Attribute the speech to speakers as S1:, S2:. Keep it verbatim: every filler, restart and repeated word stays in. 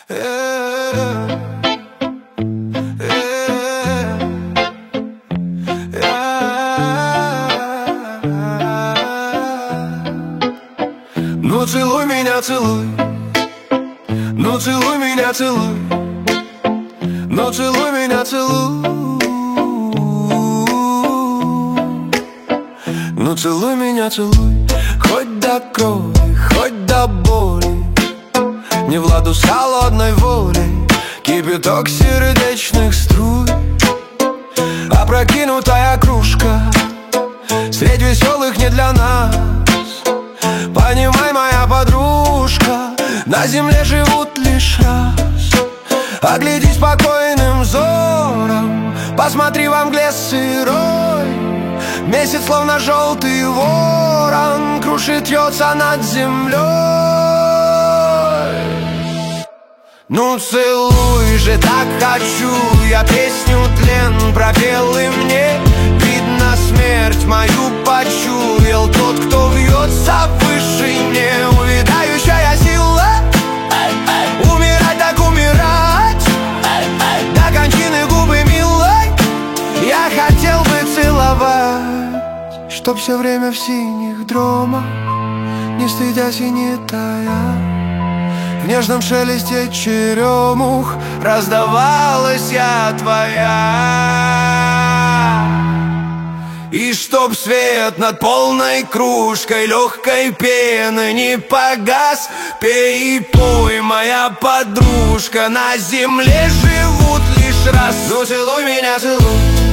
S1: Ну целуй меня, целуй, ну целуй меня, целуй, ну целуй меня, целуй, ну целуй меня, целуй, хоть до крови, хоть до боли. Не в ладу с холодной волей кипяток сердечных струй. Опрокинутая кружка средь веселых не для нас. Понимай, моя подружка, на земле живут лишь раз. Огляди спокойным взором, посмотри во мгле сырой. Месяц, словно желтый ворон, крушит, трется над землей. Ну целуй же, так хочу, я песню тлен пропел, и мне видно, смерть мою почуял тот, кто вьется в вышине. Увядающая сила, умирать так умирать, до кончины губы милой я хотел бы целовать, чтоб все время в синих дромах, не стыдясь и не тая, в нежном шелесте черемух раздавалась я твоя. И чтоб свет над полной кружкой легкой пены не погас, пей и пой, моя подружка, на земле живут лишь раз. Ну целуй меня, целуй,